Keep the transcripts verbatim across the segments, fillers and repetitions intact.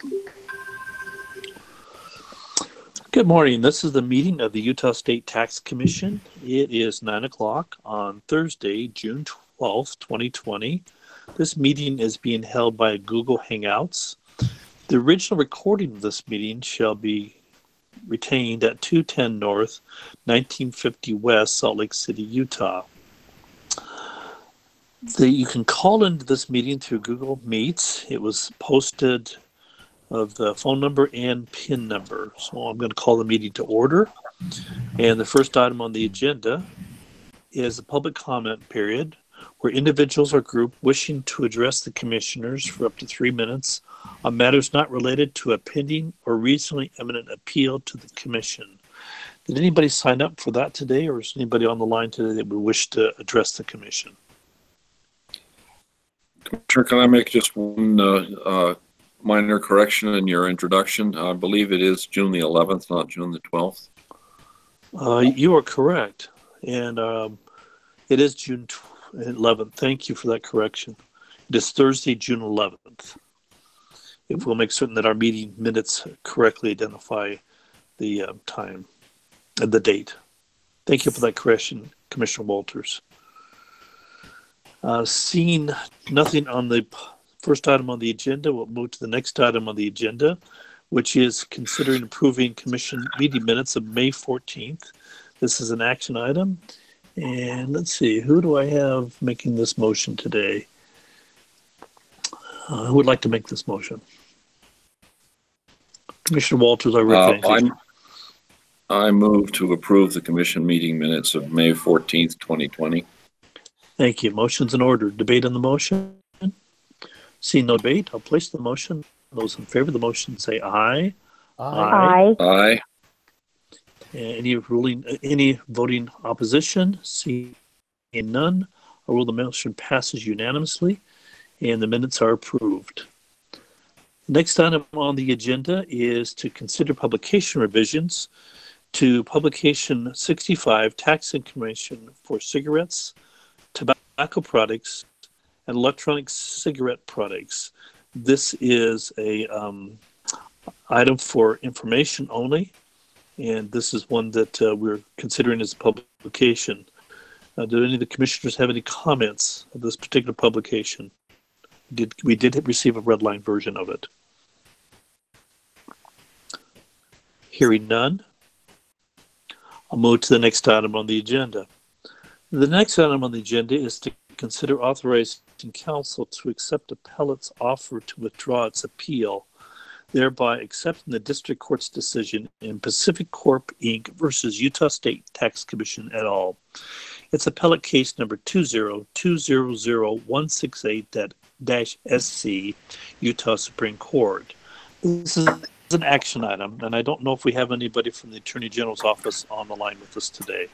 Good morning. This is the meeting of the Utah State Tax Commission. It is nine o'clock on Thursday, June twelfth, twenty twenty. This meeting is being held by Google Hangouts. The original recording of this meeting shall be retained at two ten North, nineteen fifty West, Salt Lake City, Utah. The, you can call into this meeting through Google Meets. It was posted of the phone number and PIN number. So I'm going to call the meeting to order. And the first item on the agenda is the public comment period, where individuals or group wishing to address the commissioners for up to three minutes on matters not related to a pending or recently imminent appeal to the commission. Did anybody sign up for that today, or is anybody on the line today that would wish to address the commission? Commissioner, can I make just one uh, uh, minor correction in your introduction? I believe it is June the eleventh, not June the twelfth. Uh, you are correct. And um, it is June eleventh. Thank you for that correction. It is Thursday, June eleventh. If we'll make certain that our meeting minutes correctly identify the uh, time and the date. Thank you for that correction, Commissioner Walters. Uh, seeing nothing on the first item on the agenda, we'll move to the next item on the agenda, which is considering approving commission meeting minutes of May fourteenth. This is an action item. And let's see, who do I have making this motion today? Uh, who would like to make this motion? Commissioner Walters, I recognize you. I move to approve the commission meeting minutes of May fourteenth, twenty twenty. Thank you. Motion's in order. Debate on the motion? Seeing no debate, I'll place the motion. Those in favor of the motion say aye. Aye. Aye. Aye. Any ruling, any voting opposition? Seeing none, I rule the motion passes unanimously, and the minutes are approved. Next item on the agenda is to consider publication revisions to publication sixty-five, tax information for cigarettes, tobacco products, and electronic cigarette products. This is a um, item for information only, and this is one that uh, we're considering as a publication. Uh, do any of the commissioners have any comments of this particular publication? Did, we did receive a red line version of it. Hearing none, I'll move to the next item on the agenda. The next item on the agenda is to consider authorizing council to accept appellate's offer to withdraw its appeal, thereby accepting the district court's decision in Pacific Corp Incorporated versus Utah State Tax Commission et al. It's appellate case number two zero two zero zero one six eight S C, Utah Supreme Court. This is an action item, and I don't know if we have anybody from the Attorney General's office on the line with us today.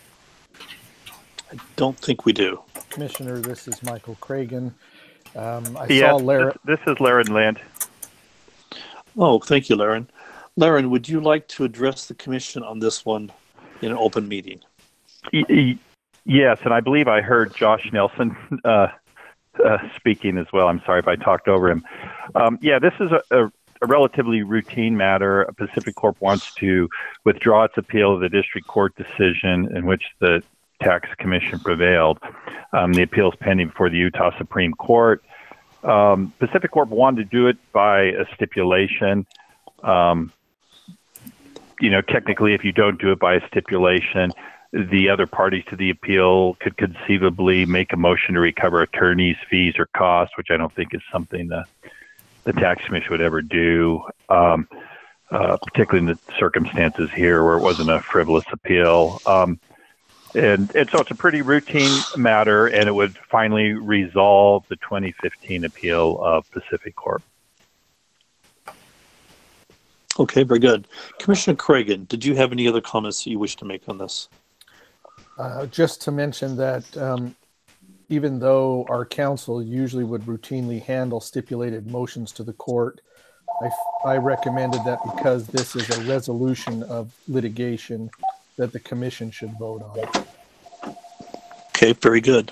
I don't think we do. Commissioner, this is Michael Cragen. Um, I yes, saw Larry. This, this is Laren Lind. Oh, thank you, Laren. Laren, would you like to address the commission on this one in an open meeting? Y- y- yes, and I believe I heard Josh Nelson uh, uh, speaking as well. I'm sorry if I talked over him. Um, yeah, this is a, a, a relatively routine matter. Pacific Corp wants to withdraw its appeal of the district court decision in which the Tax Commission prevailed. Um, the appeal is pending before the Utah Supreme Court. Um, Pacific Corp wanted to do it by a stipulation. Um, you know, technically, if you don't do it by a stipulation, the other parties to the appeal could conceivably make a motion to recover attorney's fees or costs, which I don't think is something that the Tax Commission would ever do, um, uh, particularly in the circumstances here where it wasn't a frivolous appeal. Um, And, and so it's a pretty routine matter, and it would finally resolve the twenty fifteen appeal of Pacific Corp. Okay, very good. Commissioner Cragen, did you have any other comments that you wish to make on this? Uh, just to mention that um, even though our council usually would routinely handle stipulated motions to the court, I, I recommended that because this is a resolution of litigation, that the commission should vote on. Okay, very good.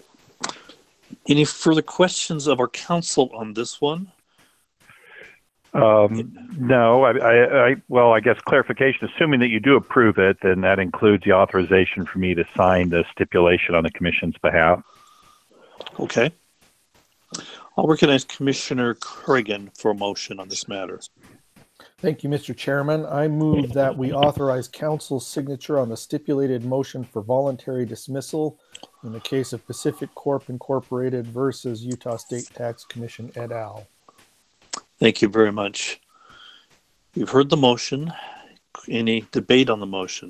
Any further questions of our counsel on this one? Um, no, I, I, I, well, I guess clarification, assuming that you do approve it, then that includes the authorization for me to sign the stipulation on the commission's behalf. Okay. I'll recognize Commissioner Cregan for a motion on this matter. Thank you, Mister Chairman. I move that we authorize council's signature on the stipulated motion for voluntary dismissal in the case of Pacific Corp Incorporated versus Utah State Tax Commission et al. Thank you very much. You've heard the motion. Any debate on the motion?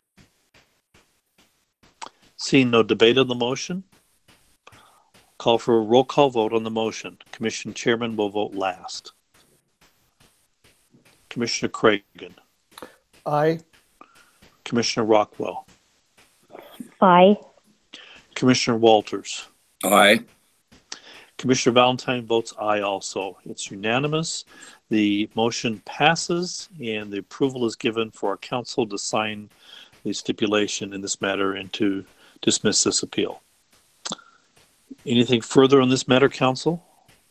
Seeing no debate on the motion, call for a roll call vote on the motion. Commission Chairman will vote last. Commissioner Cregan. Aye. Commissioner Rockwell. Aye. Commissioner Walters. Aye. Commissioner Valentine votes aye also. It's unanimous. The motion passes and the approval is given for our council to sign the stipulation in this matter and to dismiss this appeal. Anything further on this matter, council?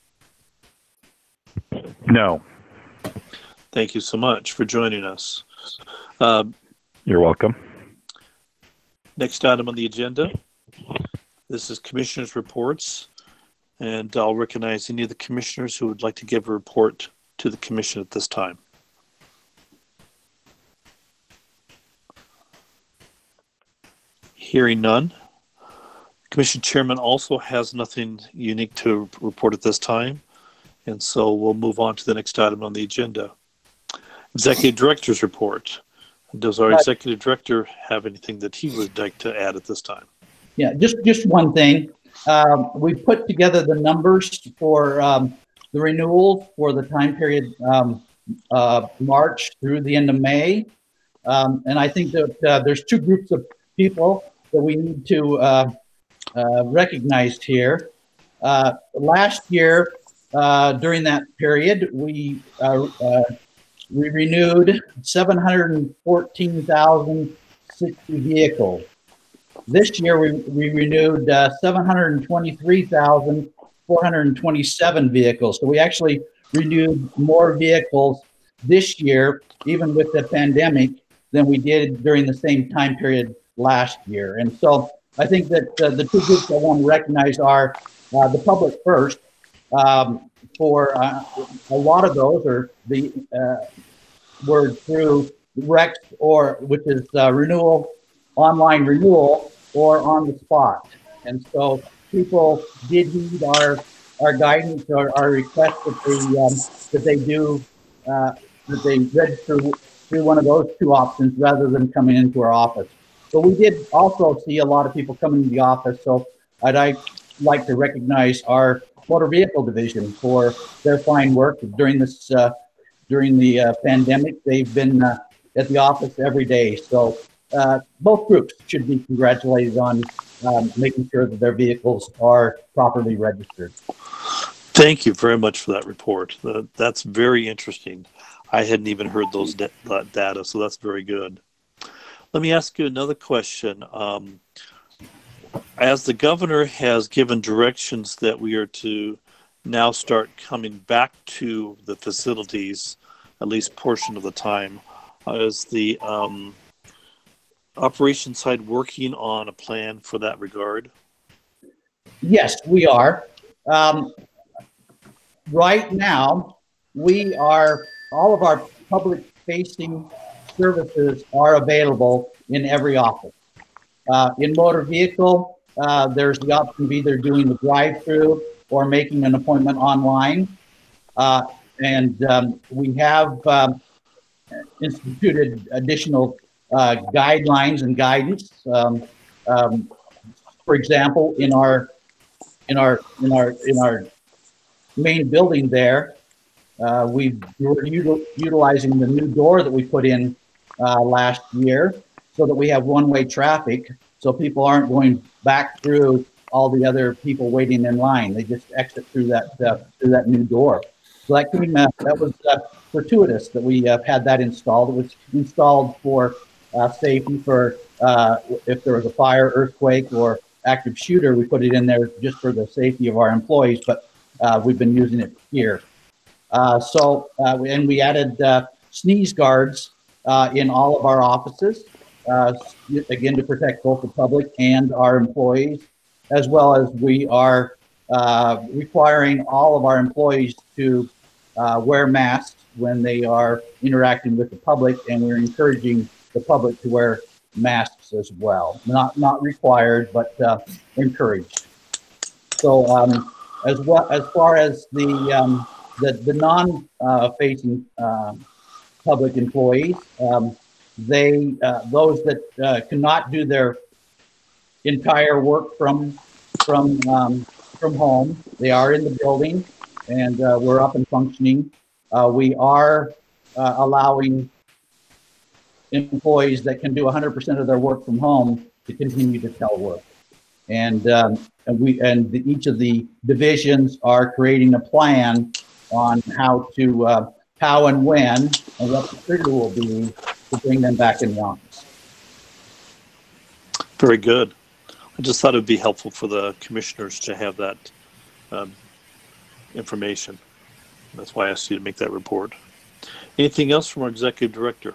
No. Thank you so much for joining us. Uh, You're welcome. next item on the agenda. This is commissioners' reports. And I'll recognize any of the commissioners who would like to give a report to the commission at this time. Hearing none. Commission Chairman also has nothing unique to report at this time. And so we'll move on to the next item on the agenda. Executive Director's report. Does our Executive Director have anything that he would like to add at this time? Yeah, just, just one thing. Um, we put together the numbers for um, the renewals for the time period um, uh, March through the end of May. Um, and I think that uh, there's two groups of people that we need to uh, uh, recognize here. Uh, last year, uh, during that period, we, uh, uh, we renewed seven hundred fourteen thousand sixty vehicles. This year, we, we renewed uh, seven hundred twenty-three thousand four hundred twenty-seven vehicles. So we actually renewed more vehicles this year, even with the pandemic, than we did during the same time period last year. And so I think that uh, the two groups I want to recognize are uh, the public first. Um, for uh, a lot of those are the uh, were through REX, or which is uh, renewal, online renewal, or on the spot. And so people did heed our our guidance or our request that they um, that they do uh, that they register through one of those two options rather than coming into our office. But we did also see a lot of people coming to the office. So I'd I like to recognize our motor vehicle division for their fine work during this uh, during the uh, pandemic. They've been uh, at the office every day. So uh, both groups should be congratulated on um, making sure that their vehicles are properly registered. Thank you very much for that report. Uh, that's very interesting. I hadn't even heard those da- that data, so that's very good. Let me ask you another question. Um, as the governor has given directions that we are to now start coming back to the facilities, at least portion of the time, uh, is the um, operation side working on a plan for that regard? Yes, we are. Um, right now, we are, all of our public-facing services are available in every office. Uh, in motor vehicle, uh, there's the option of either doing the drive-through or making an appointment online. Uh, and um, we have um, instituted additional uh, guidelines and guidance. Um, um, for example, in our in our in our in our main building there, uh, we were util utilizing the new door that we put in uh, last year, so that we have one-way traffic, so people aren't going back through all the other people waiting in line. They just exit through that uh, through that new door. So that came, uh, that was uh, fortuitous that we uh, had that installed. It was installed for uh, safety, for uh, if there was a fire, earthquake, or active shooter. We put it in there just for the safety of our employees, but uh, we've been using it here. Uh, so, uh, we- and we added uh, sneeze guards uh, in all of our offices, uh, again, to protect both the public and our employees, as well as we are uh, requiring all of our employees to uh, wear masks when they are interacting with the public, and we're encouraging the public to wear masks as well. Not not required, but uh, encouraged. So um, as well as far as the um, the, the non-facing uh, uh, public employees, um, they uh, those that uh, cannot do their entire work from from um, from home, they are in the building, and uh, we're up and functioning. Uh, we are uh, allowing employees that can do one hundred percent of their work from home to continue to telework. And, um, and we and the, each of the divisions are creating a plan on how to, uh, how and when, and what the trigger will be to bring them back in the office. Very good. I just thought it would be helpful for the commissioners to have that um, information. That's why I asked you to make that report. Anything else from our executive director?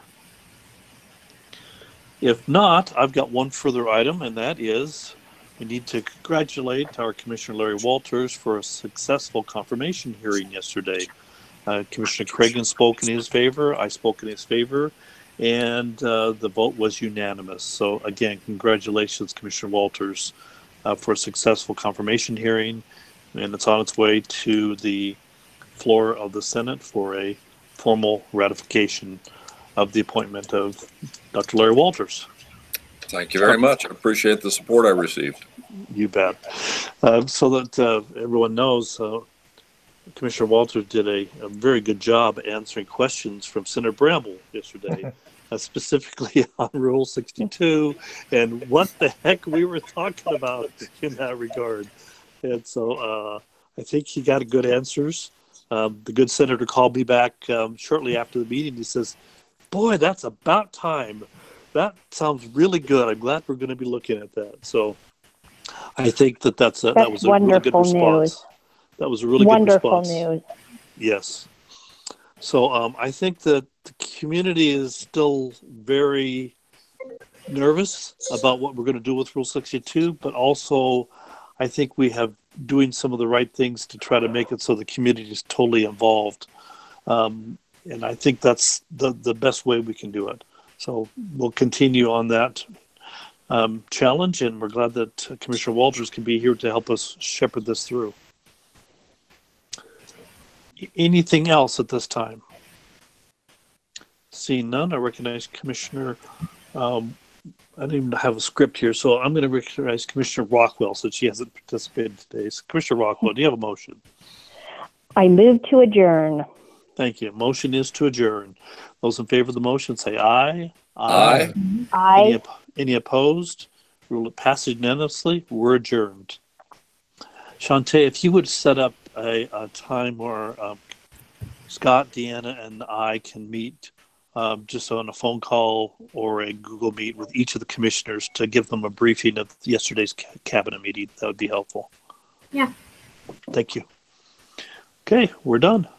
If not, I've got one further item, and that is we need to congratulate our Commissioner Larry Walters for a successful confirmation hearing yesterday. Uh, Commissioner Cragen spoke in his favor, I spoke in his favor, and uh, the vote was unanimous. So again, congratulations, Commissioner Walters, uh, for a successful confirmation hearing, and it's on its way to the floor of the Senate for a formal ratification of the appointment of Doctor Larry Walters. Thank you very much. I appreciate the support I received. You bet. Uh, so that uh, everyone knows, uh, Commissioner Walters did a, a very good job answering questions from Senator Bramble yesterday, uh, specifically on Rule sixty-two and what the heck we were talking about in that regard. And so uh, I think he got good answers. Um, the good senator called me back um, shortly after the meeting. He says, boy, that's about time. That sounds really good. I'm glad we're going to be looking at that. So I think that that's a, That's that was a really good wonderful response. news. That was a really Wonderful good response. news. Yes. So um, I think that the community is still very nervous about what we're going to do with Rule sixty-two, but also I think we have doing some of the right things to try to make it so the community is totally involved. Um, and I think that's the, the best way we can do it. So we'll continue on that um, challenge, and we're glad that uh, Commissioner Walters can be here to help us shepherd this through. Anything else at this time? Seeing none, I recognize Commissioner, um, I don't even have a script here, so I'm going to recognize Commissioner Rockwell since she hasn't participated today. So Commissioner Rockwell, do you have a motion? I move to adjourn. Thank you. Motion is to adjourn. Those in favor of the motion say aye. Aye. Any, I op- any opposed? Rule it passes unanimously. We're adjourned. Shantae, if you would set up a, a time where um, Scott, Deanna, and I can meet um, just on a phone call or a Google Meet with each of the commissioners to give them a briefing of yesterday's ca- cabinet meeting, that would be helpful. Yeah. Thank you. Okay, we're done.